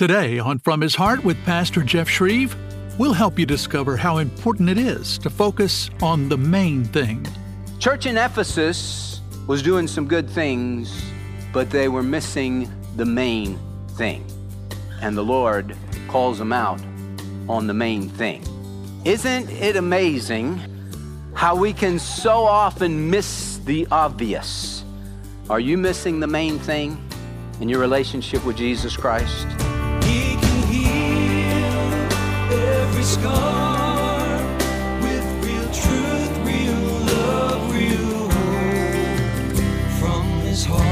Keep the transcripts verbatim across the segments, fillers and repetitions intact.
Today on From His Heart with Pastor Jeff Shreve, we'll help you discover how important it is to focus on the main thing. Church in Ephesus was doing some good things, but they were missing the main thing. And the Lord calls them out on the main thing. Isn't it amazing how we can so often miss the obvious? Are you missing the main thing in your relationship with Jesus Christ? He can heal every scar with real truth, real love, real hope from His heart.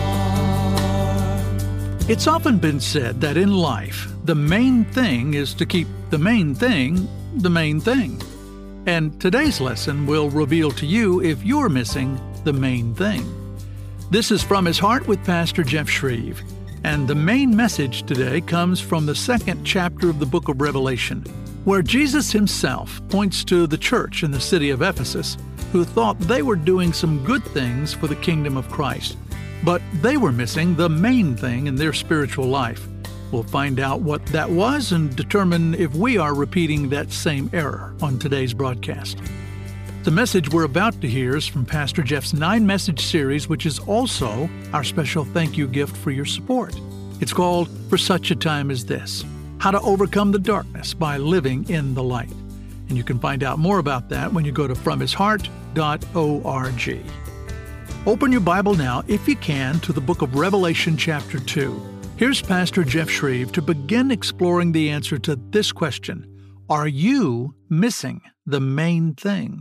It's often been said that in life, the main thing is to keep the main thing the main thing. And today's lesson will reveal to you if you're missing the main thing. This is From His Heart with Pastor Jeff Shreve. And the main message today comes from the second chapter of the book of Revelation, where Jesus himself points to the church in the city of Ephesus, who thought they were doing some good things for the kingdom of Christ, but they were missing the main thing in their spiritual life. We'll find out what that was and determine if we are repeating that same error on today's broadcast. The message we're about to hear is from Pastor Jeff's nine-message series, which is also our special thank you gift for your support. It's called For Such a Time as This, How to Overcome the Darkness by Living in the Light. And you can find out more about that when you go to from his heart dot org. Open your Bible now, if you can, to the book of Revelation chapter two. Here's Pastor Jeff Shreve to begin exploring the answer to this question. Are you missing the main thing?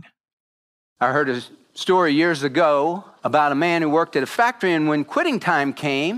I heard a story years ago about a man who worked at a factory, and when quitting time came,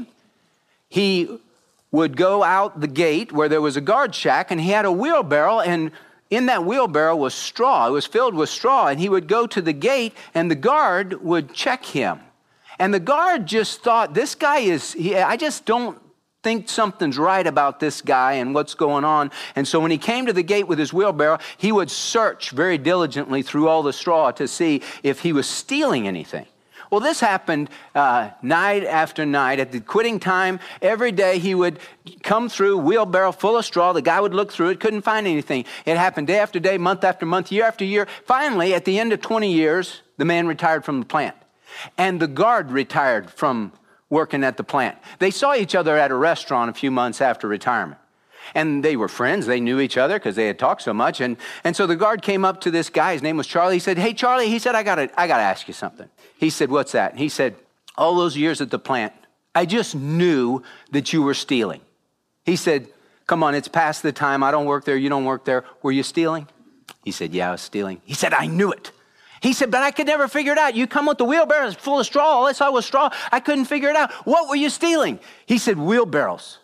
he would go out the gate where there was a guard shack, and he had a wheelbarrow, and in that wheelbarrow was straw. It was filled with straw, and he would go to the gate, and the guard would check him. And the guard just thought, this guy is, he, I just don't think something's right about this guy and what's going on. And so when he came to the gate with his wheelbarrow, he would search very diligently through all the straw to see if he was stealing anything. Well, this happened uh, night after night. At the quitting time, every day he would come through, wheelbarrow full of straw. The guy would look through it, couldn't find anything. It happened day after day, month after month, year after year. Finally, at the end of twenty years, the man retired from the plant. And the guard retired from working at the plant. They saw each other at a restaurant a few months after retirement. And they were friends. They knew each other because they had talked so much. And, and so the guard came up to this guy. His name was Charlie. He said, hey, Charlie, he said, I gotta, I gotta ask you something. He said, what's that? He said, all those years at the plant, I just knew that you were stealing. He said, come on, it's past the time. I don't work there. You don't work there. Were you stealing? He said, yeah, I was stealing. He said, I knew it. He said, but I could never figure it out. You come with the wheelbarrows full of straw. All I saw was straw. I couldn't figure it out. What were you stealing? He said, wheelbarrows.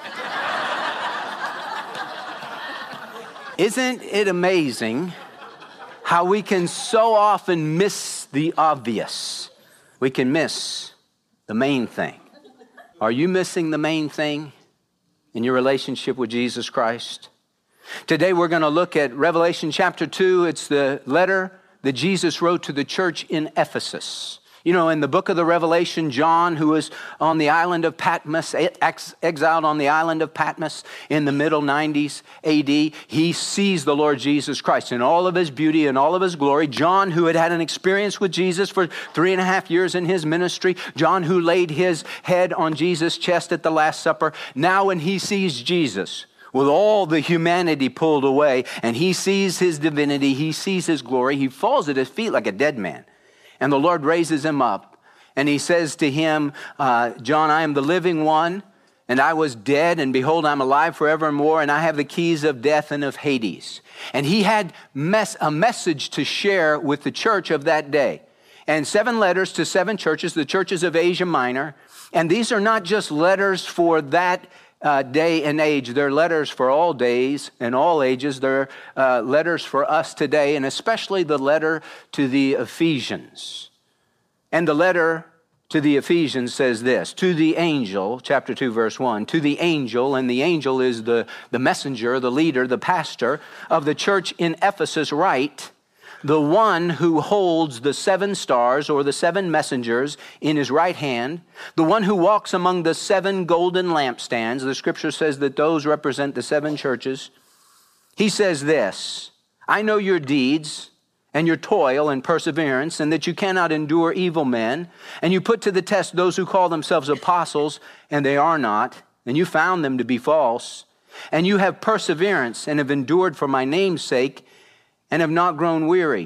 Isn't it amazing how we can so often miss the obvious? We can miss the main thing. Are you missing the main thing in your relationship with Jesus Christ? Today we're going to look at Revelation chapter two. It's the letter that Jesus wrote to the church in Ephesus. You know, in the book of the Revelation, John, who was on the island of Patmos, ex- exiled on the island of Patmos in the middle nineties A D, he sees the Lord Jesus Christ in all of his beauty and all of his glory. John, who had had an experience with Jesus for three and a half years in his ministry. John, who laid his head on Jesus' chest at the Last Supper. Now when he sees Jesus, with all the humanity pulled away, and he sees his divinity, he sees his glory, he falls at his feet like a dead man. And the Lord raises him up, and he says to him, uh, John, I am the living one, and I was dead, and behold, I'm alive forevermore, and I have the keys of death and of Hades. And he had mes- a message to share with the church of that day. And seven letters to seven churches, the churches of Asia Minor. And these are not just letters for that Uh, day and age. They're letters for all days and all ages. They're uh, letters for us today, and especially the letter to the Ephesians. And the letter to the Ephesians says this, to the angel, chapter two, verse one, to the angel, and the angel is the, the messenger, the leader, the pastor of the church in Ephesus, write, the one who holds the seven stars or the seven messengers in his right hand, the one who walks among the seven golden lampstands, the scripture says that those represent the seven churches. He says this, I know your deeds and your toil and perseverance, and that you cannot endure evil men, and you put to the test those who call themselves apostles, and they are not, and you found them to be false. And you have perseverance and have endured for my name's sake, and have not grown weary.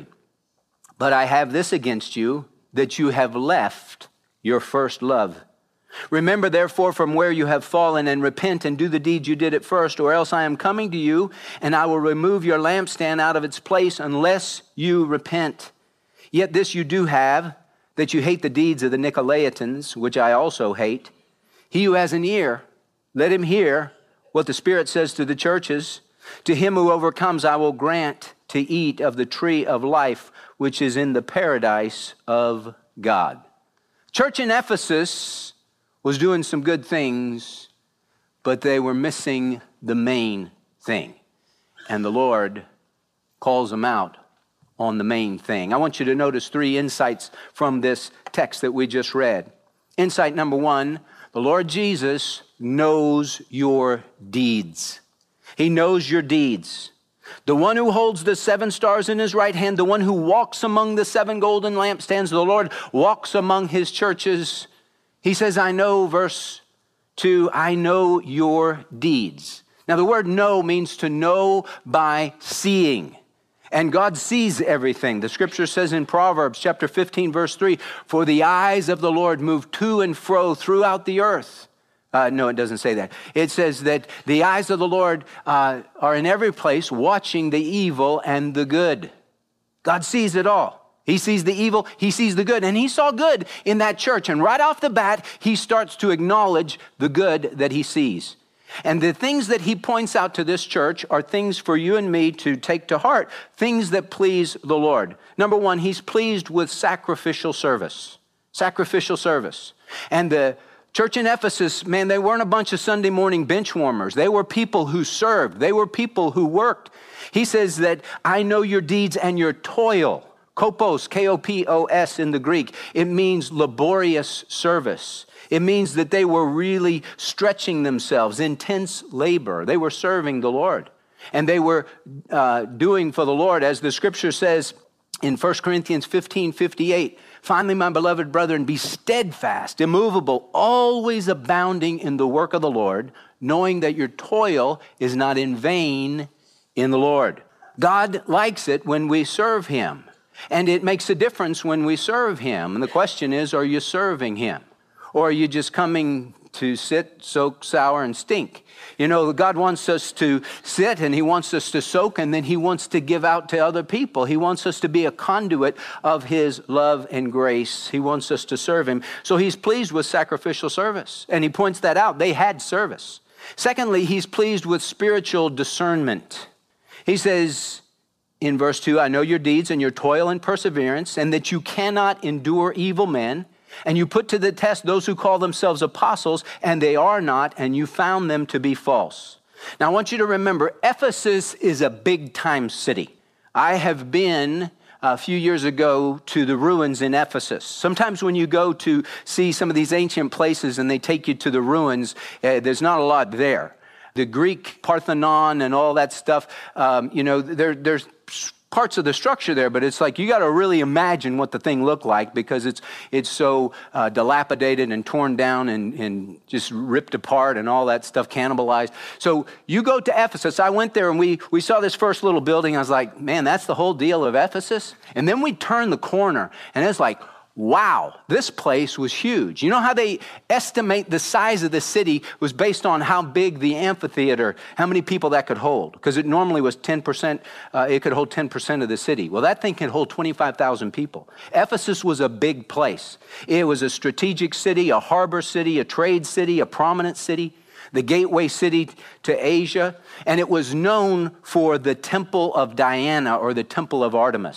But I have this against you, that you have left your first love. Remember, therefore, from where you have fallen, and repent and do the deeds you did at first, or else I am coming to you, and I will remove your lampstand out of its place unless you repent. Yet this you do have, that you hate the deeds of the Nicolaitans, which I also hate. He who has an ear, let him hear what the Spirit says to the churches. To him who overcomes, I will grant to eat of the tree of life, which is in the paradise of God. Church in Ephesus was doing some good things, but they were missing the main thing. And the Lord calls them out on the main thing. I want you to notice three insights from this text that we just read. Insight number one, the Lord Jesus knows your deeds. He knows your deeds. The one who holds the seven stars in his right hand, the one who walks among the seven golden lampstands, the Lord walks among his churches. He says, I know, verse two, I know your deeds. Now the word know means to know by seeing. And God sees everything. The scripture says in Proverbs chapter fifteen, verse three, for the eyes of the Lord move to and fro throughout the earth. Uh, no, it doesn't say that. It says that the eyes of the Lord uh, are in every place, watching the evil and the good. God sees it all. He sees the evil, he sees the good, and he saw good in that church. And right off the bat, he starts to acknowledge the good that he sees. And the things that he points out to this church are things for you and me to take to heart, things that please the Lord. Number one, he's pleased with sacrificial service. Sacrificial service. And the church in Ephesus, man, they weren't a bunch of Sunday morning bench warmers. They were people who served. They were people who worked. He says that I know your deeds and your toil. Kopos, K O P O S in the Greek. It means laborious service. It means that they were really stretching themselves, intense labor. They were serving the Lord. And they were uh, doing for the Lord, as the scripture says in First Corinthians fifteen fifty-eight, finally, my beloved brethren, be steadfast, immovable, always abounding in the work of the Lord, knowing that your toil is not in vain in the Lord. God likes it when we serve him, and it makes a difference when we serve him. And the question is, are you serving him? Or are you just coming to sit, soak, sour, and stink? You know, God wants us to sit and he wants us to soak, and then he wants to give out to other people. He wants us to be a conduit of his love and grace. He wants us to serve him. So he's pleased with sacrificial service, and he points that out. They had service. Secondly, he's pleased with spiritual discernment. He says in verse two, I know your deeds and your toil and perseverance, and that you cannot endure evil men. And you put to the test those who call themselves apostles, and they are not, and you found them to be false. Now, I want you to remember, Ephesus is a big-time city. I have been a few years ago to the ruins in Ephesus. Sometimes when you go to see some of these ancient places and they take you to the ruins, uh, there's not a lot there. The Greek Parthenon and all that stuff, um, you know, there, there's parts of the structure there, but it's like you got to really imagine what the thing looked like, because it's it's so uh, dilapidated and torn down and, and just ripped apart and all that stuff, cannibalized. So you go to Ephesus. I went there and we we saw this first little building. I was like, man, that's the whole deal of Ephesus? And then we turned the corner and it's like, wow, this place was huge. You know how they estimate the size of the city was based on how big the amphitheater, how many people that could hold? Because it normally was ten percent, uh, it could hold ten percent of the city. Well, that thing can hold twenty-five thousand people. Ephesus was a big place. It was a strategic city, a harbor city, a trade city, a prominent city, the gateway city to Asia. And it was known for the temple of Diana, or the temple of Artemis.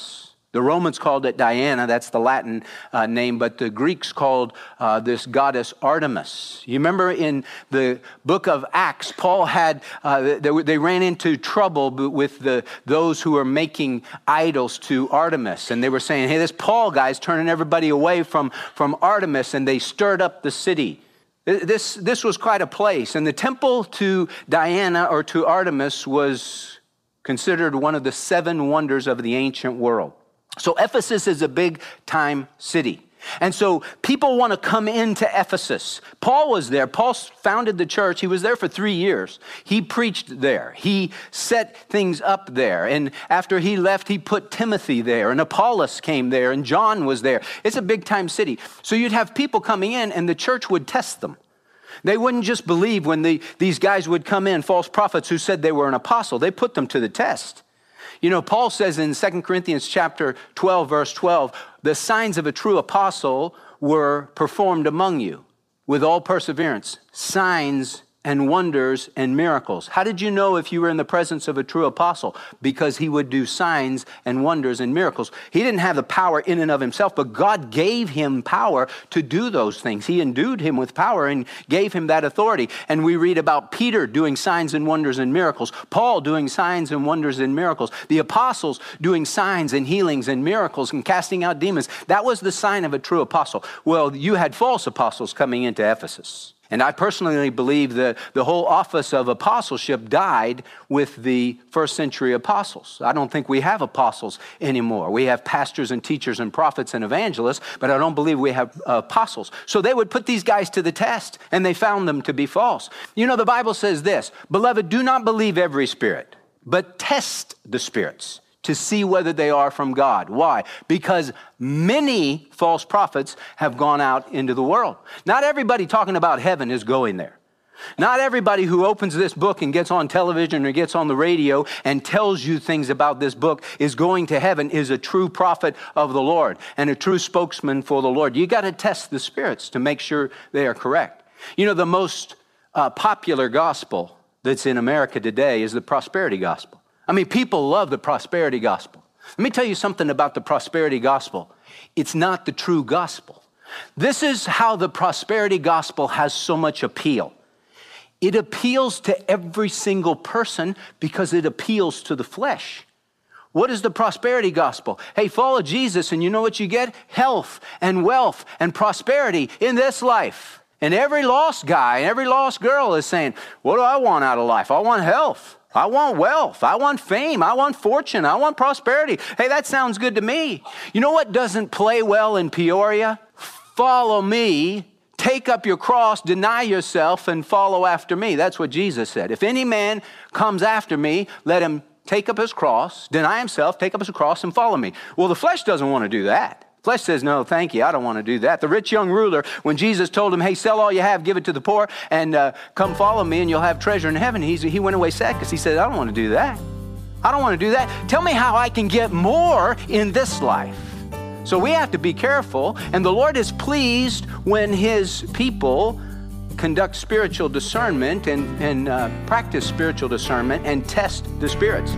The Romans called it Diana, that's the Latin uh, name, but the Greeks called uh, this goddess Artemis. You remember in the book of Acts, Paul had, uh, they, they ran into trouble with the those who were making idols to Artemis. And they were saying, hey, this Paul guy's turning everybody away from, from Artemis, and they stirred up the city. This, this was quite a place. And the temple to Diana or to Artemis was considered one of the seven wonders of the ancient world. So Ephesus is a big-time city. And so people want to come into Ephesus. Paul was there. Paul founded the church. He was there for three years. He preached there. He set things up there. And after he left, he put Timothy there. And Apollos came there. And John was there. It's a big-time city. So you'd have people coming in, and the church would test them. They wouldn't just believe when the, these guys would come in, false prophets who said they were an apostle. They put them to the test. You know, Paul says in Second Corinthians chapter twelve, verse twelve, the signs of a true apostle were performed among you with all perseverance, signs and wonders and miracles. How did you know if you were in the presence of a true apostle? Because he would do signs and wonders and miracles. He didn't have the power in and of himself, but God gave him power to do those things. He endued him with power and gave him that authority. And we read about Peter doing signs and wonders and miracles, Paul doing signs and wonders and miracles, the apostles doing signs and healings and miracles and casting out demons. That was the sign of a true apostle. Well, you had false apostles coming into Ephesus. And I personally believe that the whole office of apostleship died with the first century apostles. I don't think we have apostles anymore. We have pastors and teachers and prophets and evangelists, but I don't believe we have apostles. So they would put these guys to the test, and they found them to be false. You know, the Bible says this, beloved, do not believe every spirit, but test the spirits to see whether they are from God. Why? Because many false prophets have gone out into the world. Not everybody talking about heaven is going there. Not everybody who opens this book and gets on television or gets on the radio and tells you things about this book is going to heaven is a true prophet of the Lord and a true spokesman for the Lord. You got to test the spirits to make sure they are correct. You know, the most uh, popular gospel that's in America today is the prosperity gospel. I mean, people love the prosperity gospel. Let me tell you something about the prosperity gospel. It's not the true gospel. This is how the prosperity gospel has so much appeal. It appeals to every single person because it appeals to the flesh. What is the prosperity gospel? Hey, follow Jesus and you know what you get? Health and wealth and prosperity in this life. And every lost guy and every lost girl is saying, what do I want out of life? I want health. I want wealth. I want fame. I want fortune. I want prosperity. Hey, that sounds good to me. You know what doesn't play well in Peoria? Follow me, take up your cross, deny yourself, and follow after me. That's what Jesus said. If any man comes after me, let him take up his cross, deny himself, take up his cross, and follow me. Well, the flesh doesn't want to do that. Flesh says, no, thank you. I don't want to do that. The rich young ruler, when Jesus told him, hey, sell all you have, give it to the poor, and uh, come follow me, and you'll have treasure in heaven. He's, he went away sad because he said, I don't want to do that. I don't want to do that. Tell me how I can get more in this life. So we have to be careful, and the Lord is pleased when his people conduct spiritual discernment and, and uh, practice spiritual discernment and test the spirits.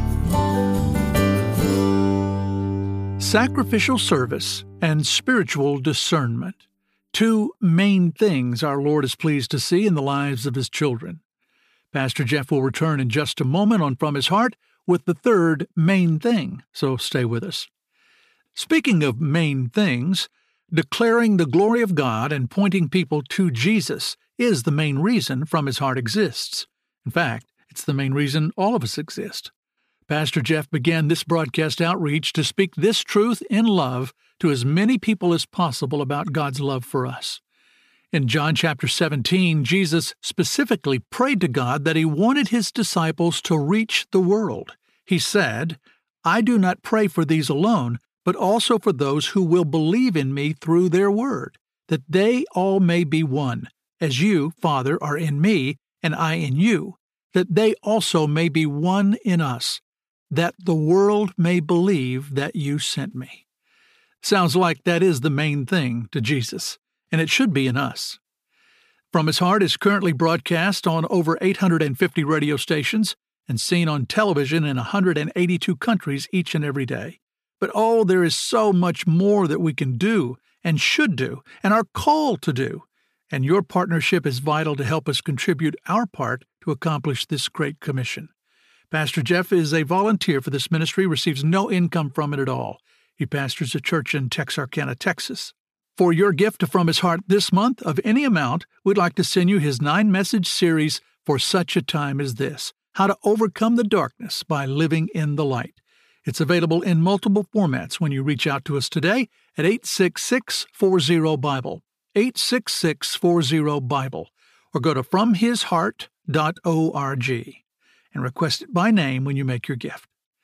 Sacrificial service and spiritual discernment. Two main things our Lord is pleased to see in the lives of his children. Pastor Jeff will return in just a moment on From His Heart with the third main thing, so stay with us. Speaking of main things, declaring the glory of God and pointing people to Jesus is the main reason From His Heart exists. In fact, it's the main reason all of us exist. Pastor Jeff began this broadcast outreach to speak this truth in love to as many people as possible about God's love for us. In John chapter seventeen, Jesus specifically prayed to God that he wanted his disciples to reach the world. He said, I do not pray for these alone, but also for those who will believe in me through their word, that they all may be one, as you, Father, are in me, and I in you, that they also may be one in us, that the world may believe that you sent me. Sounds like that is the main thing to Jesus, and it should be in us. From His Heart is currently broadcast on over eight hundred fifty radio stations and seen on television in one hundred eighty-two countries each and every day. But oh, there is so much more that we can do and should do and are called to do. And your partnership is vital to help us contribute our part to accomplish this great commission. Pastor Jeff is a volunteer for this ministry, receives no income from it at all. He pastors a church in Texarkana, Texas. For your gift from his heart this month of any amount, we'd like to send you his nine-message series, For Such a Time as This, How to Overcome the Darkness by Living in the Light. It's available in multiple formats when you reach out to us today at eight six six, four zero, Bible, eight six six, four zero, Bible, or go to from his heart dot org and request it by name when you make your gift.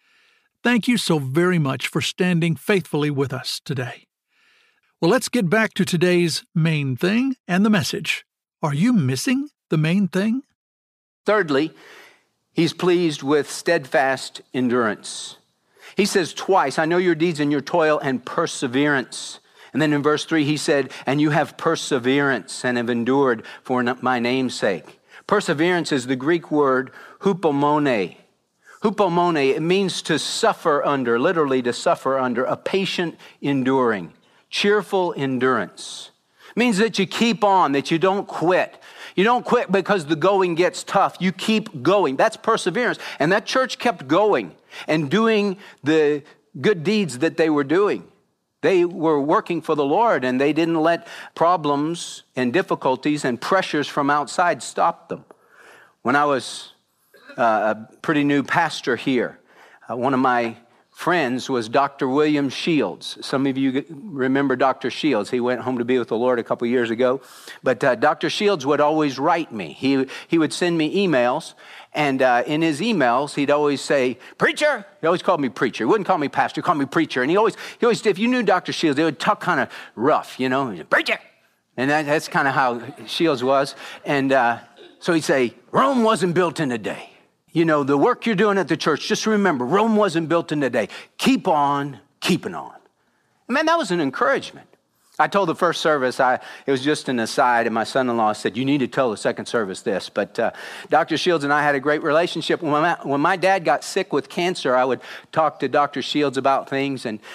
Thank you so very much for standing faithfully with us today. Well, let's get back to today's main thing and the message. Are you missing the main thing? Thirdly, he's pleased with steadfast endurance. He says twice, I know your deeds and your toil and perseverance. And then in verse three, he said, and you have perseverance and have endured for my name's sake. Perseverance is the Greek word hupomone. Hupomone, it means to suffer under, literally to suffer under, a patient enduring, cheerful endurance. It means that you keep on, that you don't quit. You don't quit because the going gets tough. You keep going. That's perseverance. And that church kept going and doing the good deeds that they were doing. They were working for the Lord, and they didn't let problems and difficulties and pressures from outside stop them. When I was uh, a pretty new pastor here, uh, one of my friends was Doctor William Shields. Some of you remember Doctor Shields. He went home to be with the Lord a couple years ago. But uh, Doctor Shields would always write me. He, he would send me emails. And uh, in his emails, he'd always say, preacher. He always called me preacher. He wouldn't call me pastor. He'd call me preacher. And he always, he always, if you knew Doctor Shields, they would talk kind of rough, you know, preacher. And that, that's kind of how Shields was. And uh, so he'd say, Rome wasn't built in a day. You know, the work you're doing at the church, just remember, Rome wasn't built in a day. Keep on keeping on. Man, that was an encouragement. I told the first service, I it was just an aside, and my son-in-law said, you need to tell the second service this. But uh, Doctor Shields and I had a great relationship. When my, when my dad got sick with cancer, I would talk to Doctor Shields about things, and,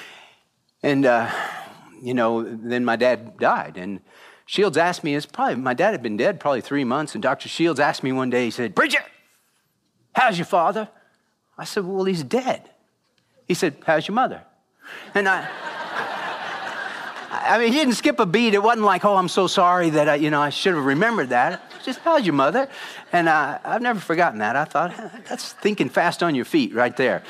and uh, you know, then my dad died. And Shields asked me, it's probably, my dad had been dead probably three months, and Doctor Shields asked me one day, he said, preacher, how's your father? I said, well, he's dead. He said, how's your mother? And I... I mean, he didn't skip a beat. It wasn't like, oh, I'm so sorry that, I, you know, I should have remembered that. It's just, how's your mother? And uh, I've never forgotten that. I thought, that's thinking fast on your feet right there.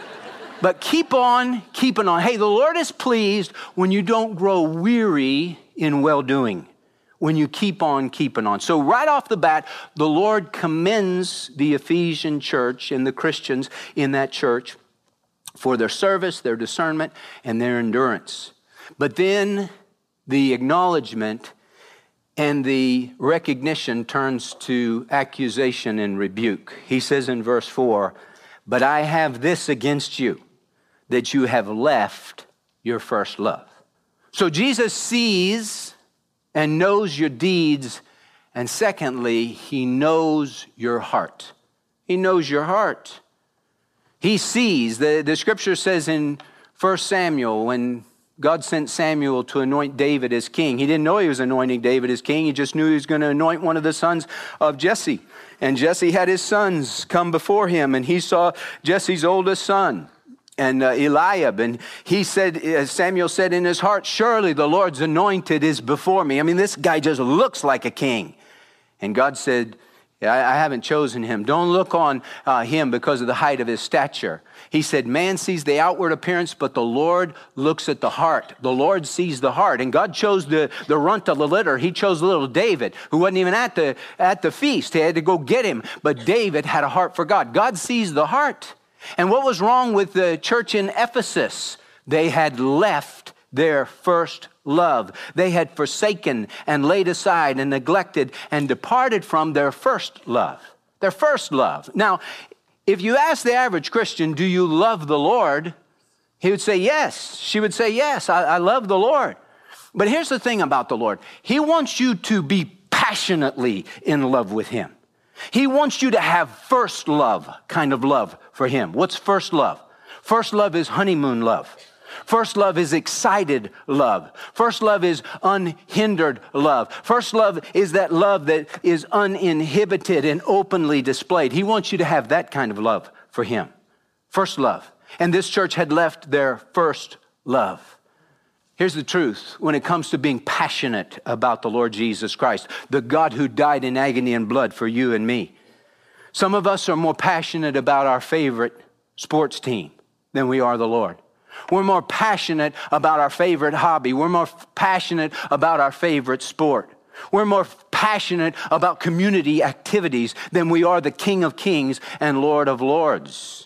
But keep on keeping on. Hey, the Lord is pleased when you don't grow weary in well-doing, when you keep on keeping on. So right off the bat, the Lord commends the Ephesian church and the Christians in that church for their service, their discernment, and their endurance. But then the acknowledgement and the recognition turns to accusation and rebuke. He says in verse four, but I have this against you, that you have left your first love. So Jesus sees and knows your deeds, and secondly, he knows your heart. He knows your heart. He sees, the, the scripture says in First Samuel, when God sent Samuel to anoint David as king. He didn't know he was anointing David as king. He just knew he was going to anoint one of the sons of Jesse. And Jesse had his sons come before him, and he saw Jesse's oldest son, and uh, Eliab. And he said, uh, Samuel said in his heart, surely the Lord's anointed is before me. I mean, this guy just looks like a king. And God said, I, I haven't chosen him. Don't look on uh, him because of the height of his stature. He said, man sees the outward appearance, but the Lord looks at the heart. The Lord sees the heart. And God chose the, the runt of the litter. He chose little David, who wasn't even at the, at the feast. He had to go get him. But David had a heart for God. God sees the heart. And what was wrong with the church in Ephesus? They had left their first love. They had forsaken and laid aside and neglected and departed from their first love. Their first love. Now, if you ask the average Christian, do you love the Lord? He would say yes. She would say yes, I, I love the Lord. But here's the thing about the Lord. He wants you to be passionately in love with him. He wants you to have first love kind of love for him. What's first love? First love is honeymoon love. First love is excited love. First love is unhindered love. First love is that love that is uninhibited and openly displayed. He wants you to have that kind of love for him. First love. And this church had left their first love. Here's the truth. When it comes to being passionate about the Lord Jesus Christ, the God who died in agony and blood for you and me, some of us are more passionate about our favorite sports team than we are the Lord. We're more passionate about our favorite hobby. We're more passionate about our favorite sport. We're more passionate about community activities than we are the King of Kings and Lord of Lords.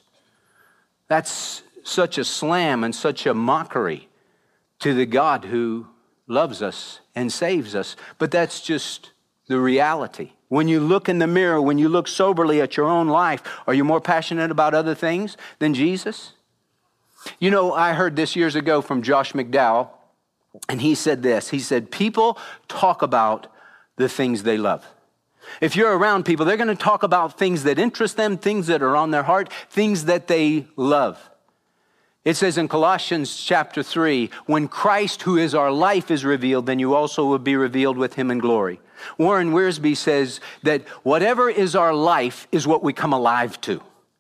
That's such a slam and such a mockery to the God who loves us and saves us. But that's just the reality. When you look in the mirror, when you look soberly at your own life, are you more passionate about other things than Jesus? You know, I heard this years ago from Josh McDowell, and he said this. He said, people talk about the things they love. If you're around people, they're going to talk about things that interest them, things that are on their heart, things that they love. It says in Colossians chapter three, when Christ, who is our life, is revealed, then you also will be revealed with him in glory. Warren Wiersbe says that whatever is our life is what we come alive to.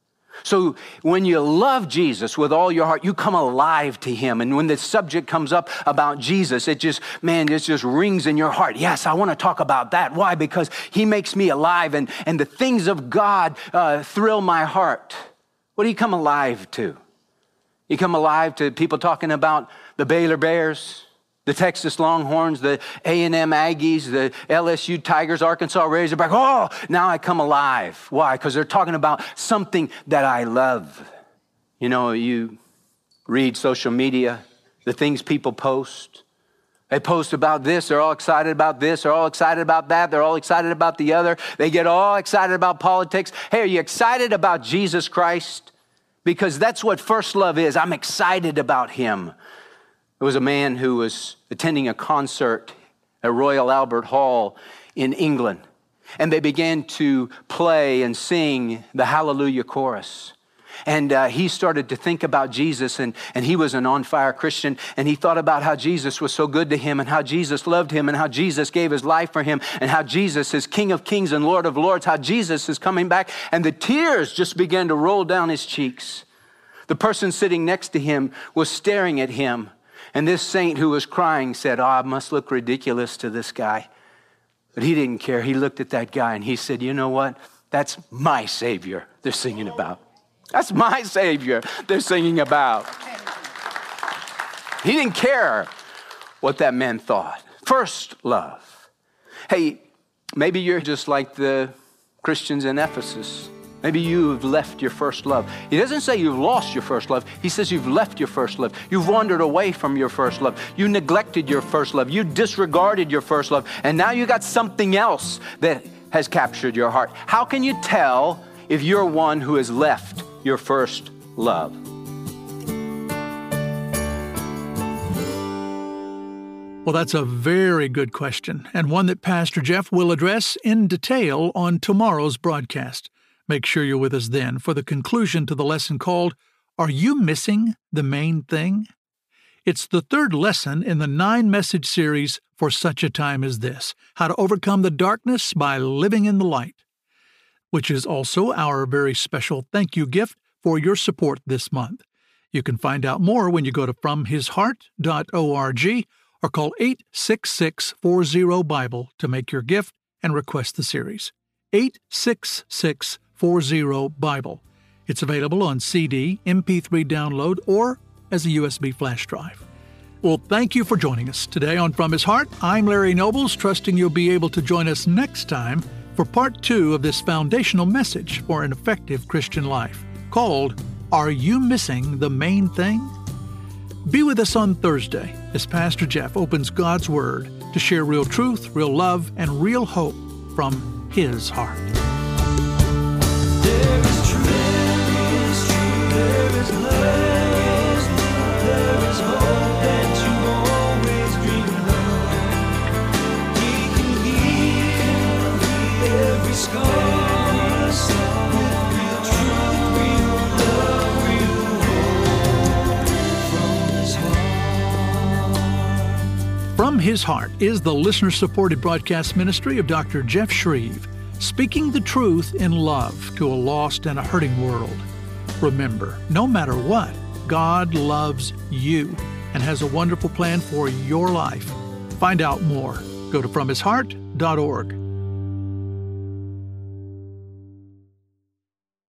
So when you love Jesus with all your heart, you come alive to him. And when the subject comes up about Jesus, it just, man, it just rings in your heart. Yes, I want to talk about that. Why? Because he makes me alive, and, and the things of God uh, thrill my heart. What do you come alive to? You come alive to people talking about the Baylor Bears, the Texas Longhorns, the A and M Aggies, the L S U Tigers, Arkansas Razorback. Oh, now I come alive. Why? Because they're talking about something that I love. You know, you read social media, the things people post. They post about this, they're all excited about this, they're all excited about that, they're all excited about the other. They get all excited about politics. Hey, are you excited about Jesus Christ? Because that's what first love is. I'm excited about him. There was a man who was attending a concert at Royal Albert Hall in England, and they began to play and sing the Hallelujah chorus. And uh, he started to think about Jesus, and, and he was an on-fire Christian, and he thought about how Jesus was so good to him, and how Jesus loved him, and how Jesus gave his life for him, and how Jesus is King of Kings and Lord of Lords, how Jesus is coming back, and the tears just began to roll down his cheeks. The person sitting next to him was staring at him, and this saint who was crying said, oh, I must look ridiculous to this guy. But he didn't care. He looked at that guy and he said, you know what? That's my Savior they're singing about. That's my Savior they're singing about. He didn't care what that man thought. First love. Hey, maybe you're just like the Christians in Ephesus. Maybe you've left your first love. He doesn't say you've lost your first love. He says you've left your first love. You've wandered away from your first love. You neglected your first love. You disregarded your first love. And now you got something else that has captured your heart. How can you tell if you're one who has left your first love? Well, that's a very good question, and one that Pastor Jeff will address in detail on tomorrow's broadcast. Make sure you're with us then for the conclusion to the lesson called, Are You Missing the Main Thing? It's the third lesson in the nine-message series For Such a Time as This, How to Overcome the Darkness by Living in the Light, which is also our very special thank you gift for your support this month. You can find out more when you go to from his heart dot org or call eight six six, four zero, Bible to make your gift and request the series. eight six six, four zero, Bible. It's available on C D, M P three download, or as a U S B flash drive. Well, thank you for joining us today on From His Heart. I'm Larry Nobles, trusting you'll be able to join us next time for part two of this foundational message for an effective Christian life, called, Are You Missing the Main Thing? Be with us on Thursday as Pastor Jeff opens God's Word to share real truth, real love, and real hope from His heart. There is truth, there is truth, there is love, there is hope that you always dreamed of. He can heal every scar. With real truth, real love, real hope from His heart. His Heart is the listener-supported broadcast ministry of Doctor Jeff Shreve, speaking the truth in love to a lost and a hurting world. Remember, no matter what, God loves you and has a wonderful plan for your life. Find out more. Go to from his heart dot org.